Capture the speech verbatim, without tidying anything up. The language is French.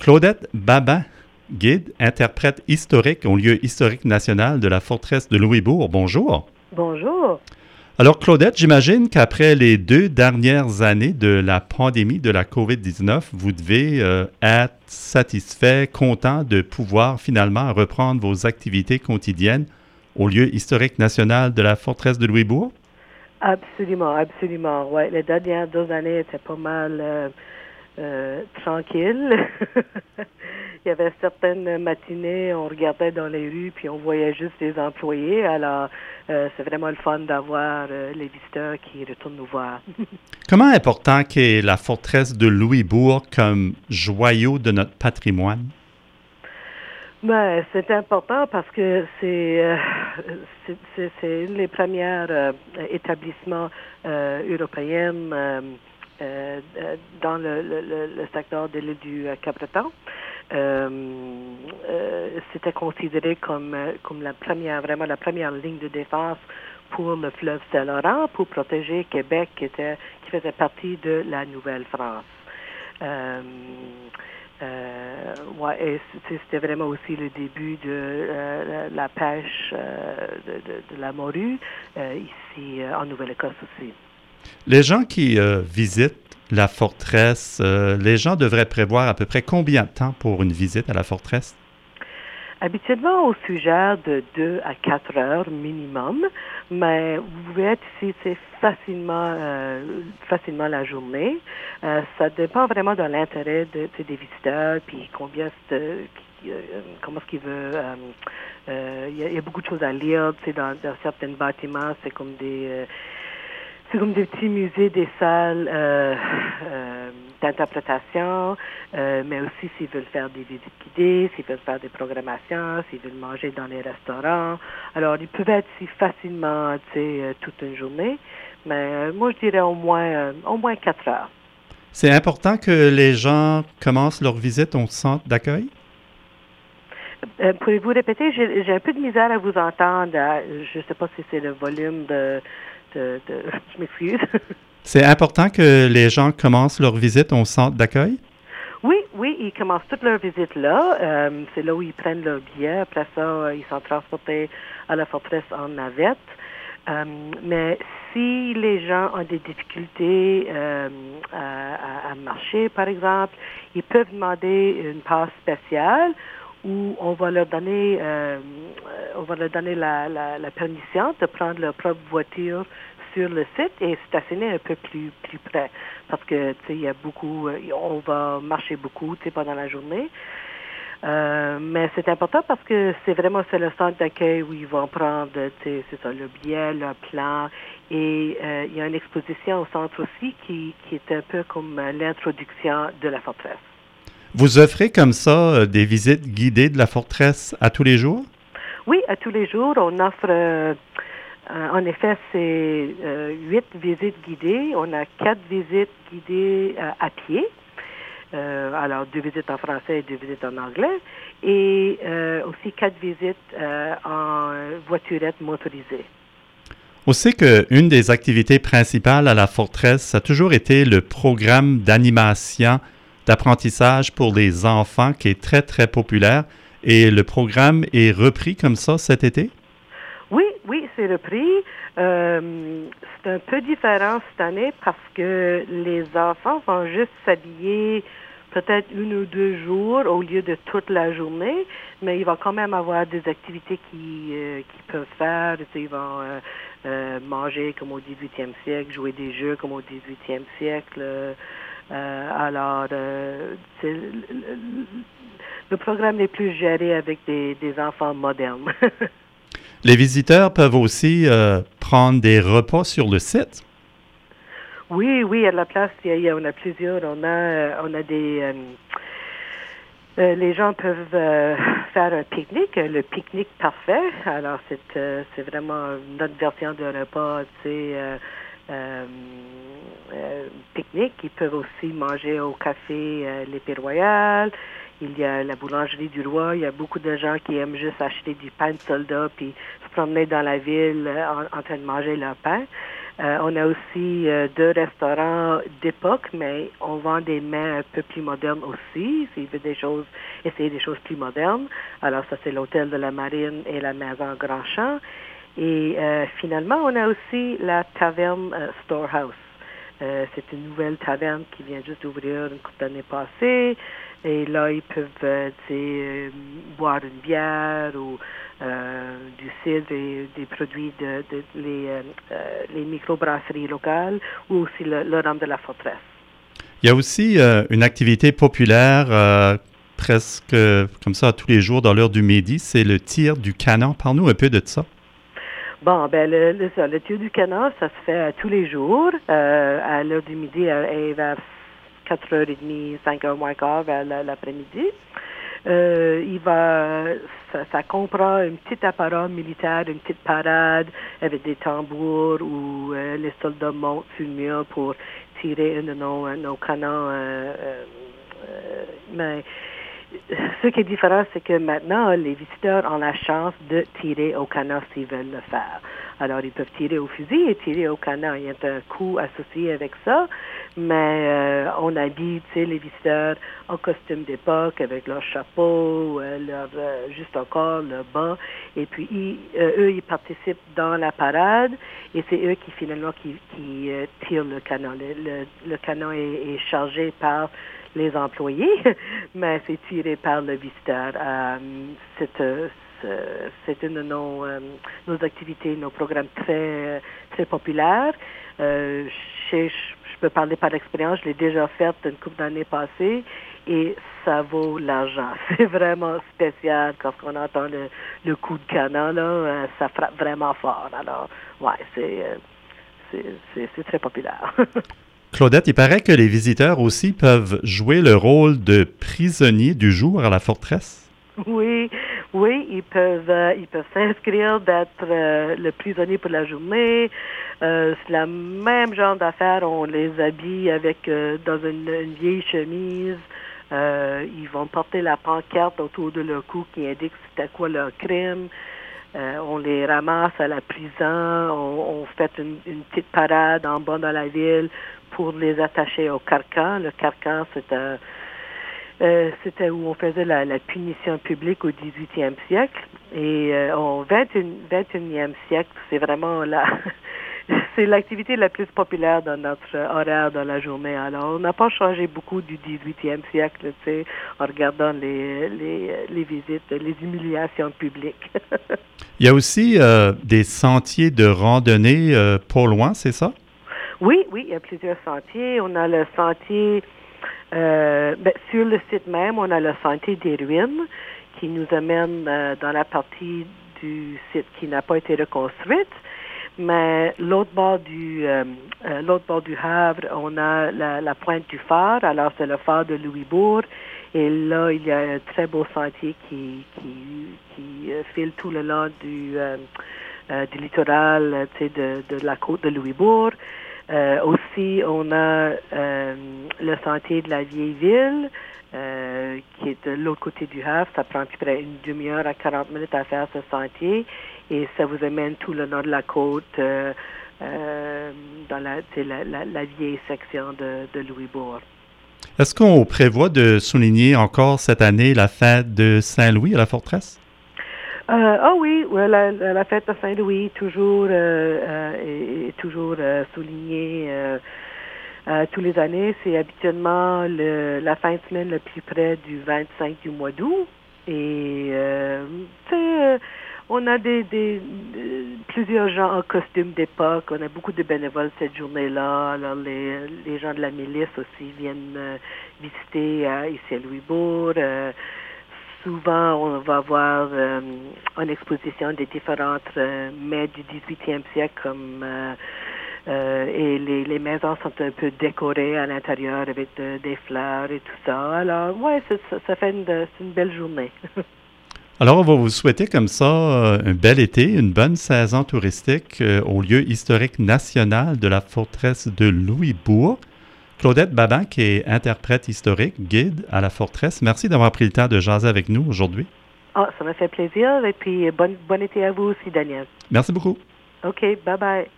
Claudette Babin, guide, interprète historique au lieu historique national de la forteresse de Louisbourg. Bonjour. Bonjour. Alors, Claudette, j'imagine qu'après les deux dernières années de la pandémie de la covid dix-neuf, vous devez euh, être satisfait, content de pouvoir finalement reprendre vos activités quotidiennes au lieu historique national de la forteresse de Louisbourg? Absolument, absolument. Ouais, les dernières deux années étaient pas mal euh, euh, tranquilles. Il y avait certaines matinées, on regardait dans les rues, puis on voyait juste les employés. Alors, euh, c'est vraiment le fun d'avoir euh, les visiteurs qui retournent nous voir. Comment important qu'est la forteresse de Louisbourg comme joyau de notre patrimoine? Ben, c'est important parce que c'est euh, c'est, c'est, c'est une des premières euh, établissements euh, européens euh, euh, dans le, le, le secteur de l'île du Cap-Breton. Euh, euh, c'était considéré comme comme la première, vraiment la première ligne de défense pour le fleuve Saint-Laurent, pour protéger Québec qui était qui faisait partie de la Nouvelle-France. Euh, Euh, ouais, et c'était vraiment aussi le début de euh, la pêche euh, de, de, de la morue euh, ici euh, en Nouvelle-Écosse aussi. Les gens qui euh, visitent la forteresse, euh, les gens devraient prévoir à peu près combien de temps pour une visite à la forteresse? Habituellement, on suggère de deux à quatre heures minimum, mais vous pouvez être ici c'est facilement, euh, facilement la journée. Euh, ça dépend vraiment de l'intérêt de, de, des visiteurs, puis combien c'est, euh, comment est-ce qu'il veut. Euh, euh, il, y a, il y a beaucoup de choses à lire, tu sais, dans, dans certains bâtiments, c'est comme des euh, c'est comme des petits musées, des salles euh, euh, d'interprétation, euh, mais aussi s'ils veulent faire des visites guidées, s'ils veulent faire des programmations, s'ils veulent manger dans les restaurants. Alors, ils peuvent être ici facilement, tu sais, euh, toute une journée, mais euh, moi, je dirais au moins, euh, au moins quatre heures. C'est important que les gens commencent leur visite au centre d'accueil? Euh, pouvez-vous répéter? J'ai, j'ai un peu de misère à vous entendre. Je ne sais pas si c'est le volume de... de, de je m'excuse. C'est important que les gens commencent leur visite au centre d'accueil? Oui, oui, ils commencent toute leur visite là. Euh, c'est là où ils prennent leur billet. Après ça, euh, ils sont transportés à la forteresse en navette. Euh, mais si les gens ont des difficultés euh, à, à, à marcher, par exemple, ils peuvent demander une passe spéciale où on va leur donner, euh, on va leur donner la, la, la permission de prendre leur propre voiture sur le site et stationner un peu plus plus près parce que tu sais il y a beaucoup on va marcher beaucoup tu sais pendant la journée euh, mais c'est important parce que c'est vraiment c'est le centre d'accueil où ils vont prendre tu sais c'est ça le billet le plan et euh, il y a une exposition au centre aussi qui qui est un peu comme l'introduction de la forteresse. Vous offrez comme ça euh, des visites guidées de la forteresse à tous les jours? Oui, à tous les jours on offre euh, Euh, en effet, c'est euh, huit visites guidées. On a quatre visites guidées euh, à pied. Euh, alors, deux visites en français et deux visites en anglais. Et euh, aussi quatre visites euh, en voiturette motorisée. On sait qu'une des activités principales à la forteresse, ça a toujours été le programme d'animation, d'apprentissage pour les enfants qui est très, très populaire. Et le programme est repris comme ça cet été? Oui, oui, c'est repris. Euh, c'est un peu différent cette année parce que les enfants vont juste s'habiller peut-être une ou deux jours au lieu de toute la journée, mais il va quand même avoir des activités qui euh, qu'ils peuvent faire. Tu sais, ils vont euh, euh, manger comme au dix-huitième siècle, jouer des jeux comme au dix-huitième siècle. Euh, alors, euh, c'est, le, le, le programme est plus géré avec des, des enfants modernes. Les visiteurs peuvent aussi euh, prendre des repas sur le site. Oui, oui, à la place, il y a, on a plusieurs. On a, on a des. Euh, euh, les gens peuvent euh, faire un pique-nique, le pique-nique parfait. Alors, c'est, euh, c'est vraiment notre version de repas, tu sais, euh, euh, euh, pique-nique. Ils peuvent aussi manger au café euh, l'Épée Royale. Il y a la boulangerie du roi. Il y a beaucoup de gens qui aiment juste acheter du pain de soldat puis se promener dans la ville euh, en, en train de manger leur pain. Euh, on a aussi euh, deux restaurants d'époque, mais on vend des mets un peu plus modernes aussi, s'il veut des choses, essayer des choses plus modernes. Alors ça, c'est l'Hôtel de la Marine et la Maison Grand Champ. Et euh, finalement, on a aussi la taverne euh, Storehouse. Euh, c'est une nouvelle taverne qui vient juste d'ouvrir une couple d'années passées. Et là, ils peuvent euh, euh, boire une bière ou euh, du cidre et des produits de, de les, euh, euh, les microbrasseries locales ou aussi le, le rhum de la forteresse. Il y a aussi euh, une activité populaire euh, presque comme ça tous les jours dans l'heure du midi, c'est le tir du canon. Parle-nous un peu de ça. Bon, ben le, le, ça, le tir du canon, ça se fait euh, tous les jours euh, à l'heure du midi à, à vers quatre heures trente, cinq heures moins quart vers l'après-midi. Euh, il va, ça, ça comprend une petite apparat militaire, une petite parade avec des tambours où euh, les soldats montent sur le mur pour tirer un de nos, nos canons. Euh, euh, euh, mais ce qui est différent, c'est que maintenant, les visiteurs ont la chance de tirer au canon s'ils veulent le faire. Alors, ils peuvent tirer au fusil et tirer au canon. Il y a un coût associé avec ça, mais euh, on habille, tu sais, les visiteurs en costume d'époque avec leur chapeau, euh, leur euh, juste encore leur bas, et puis ils, euh, eux, ils participent dans la parade, et c'est eux qui finalement qui, qui euh, tirent le canon. Le, le, le canon est, est chargé par les employés, mais c'est tiré par le visiteur. Euh, c'est, euh, c'est une de nos, euh, nos activités, nos programmes très, très populaires. Euh, je, je peux parler par expérience, je l'ai déjà fait une couple d'années passées et ça vaut l'argent. C'est vraiment spécial quand on entend le, le coup de canon, là, euh, ça frappe vraiment fort. Alors, ouais, c'est, euh, c'est, c'est, c'est très populaire. Claudette, il paraît que les visiteurs aussi peuvent jouer le rôle de prisonnier du jour à la forteresse. Oui, oui, ils peuvent, euh, ils peuvent s'inscrire d'être euh, le prisonnier pour la journée. Euh, c'est le même genre d'affaires. On les habille avec euh, dans une, une vieille chemise. Euh, ils vont porter la pancarte autour de leur cou qui indique c'était quoi leur crime. Euh, on les ramasse à la prison. On, on fait une, une petite parade en bas dans la ville pour les attacher au carcan. Le carcan, c'est un Euh, c'était où on faisait la, la punition publique au dix-huitième siècle. Et euh, au vingt et unième siècle, c'est vraiment la, c'est l'activité la plus populaire dans notre horaire dans la journée. Alors, on n'a pas changé beaucoup du dix-huitième siècle, tu sais, en regardant les, les, les visites, les humiliations publiques. Il y a aussi euh, des sentiers de randonnée euh, pas loin, c'est ça? Oui, oui, il y a plusieurs sentiers. On a le sentier... Euh, ben, sur le site même, on a le sentier des ruines qui nous amène euh, dans la partie du site qui n'a pas été reconstruite. Mais l'autre bord du euh, euh, l'autre bord du Havre, on a la, la pointe du phare. Alors c'est le phare de Louisbourg. Et là, il y a un très beau sentier qui qui, qui euh, file tout le long du euh, euh, du littoral, tu sais, de, de la côte de Louisbourg. Euh, aussi, on a euh, le sentier de la vieille ville, euh, qui est de l'autre côté du Havre. Ça prend à peu près une demi-heure à quarante minutes à faire ce sentier. Et ça vous amène tout le nord de la côte, euh, euh, dans la, la, la, la vieille section de, de Louisbourg. Est-ce qu'on prévoit de souligner encore cette année la fête de Saint-Louis à la forteresse? Euh, ah oui, la, la fête de Saint-Louis, toujours, euh, euh, est, est toujours euh, soulignée euh, euh, tous les années. C'est habituellement le, la fin de semaine le plus près du vingt-cinq du mois d'août. Et, euh, tu sais, euh, on a des, des, des plusieurs gens en costume d'époque. On a beaucoup de bénévoles cette journée-là. Alors, les, les gens de la milice aussi viennent euh, visiter euh, ici à Louisbourg. Euh, Souvent, on va voir euh, une exposition des différentes euh, mets du dix-huitième siècle, comme euh, euh, et les, les maisons sont un peu décorées à l'intérieur avec de, des fleurs et tout ça. Alors, ouais, ça, ça fait une, c'est une belle journée. Alors, on va vous souhaiter comme ça euh, un bel été, une bonne saison touristique euh, au lieu historique national de la forteresse de Louisbourg. Claudette Babin, qui est interprète historique, guide à la forteresse, merci d'avoir pris le temps de jaser avec nous aujourd'hui. Ah, ça m'a fait plaisir et puis bon, bon été à vous aussi, Daniel. Merci beaucoup. OK, bye-bye.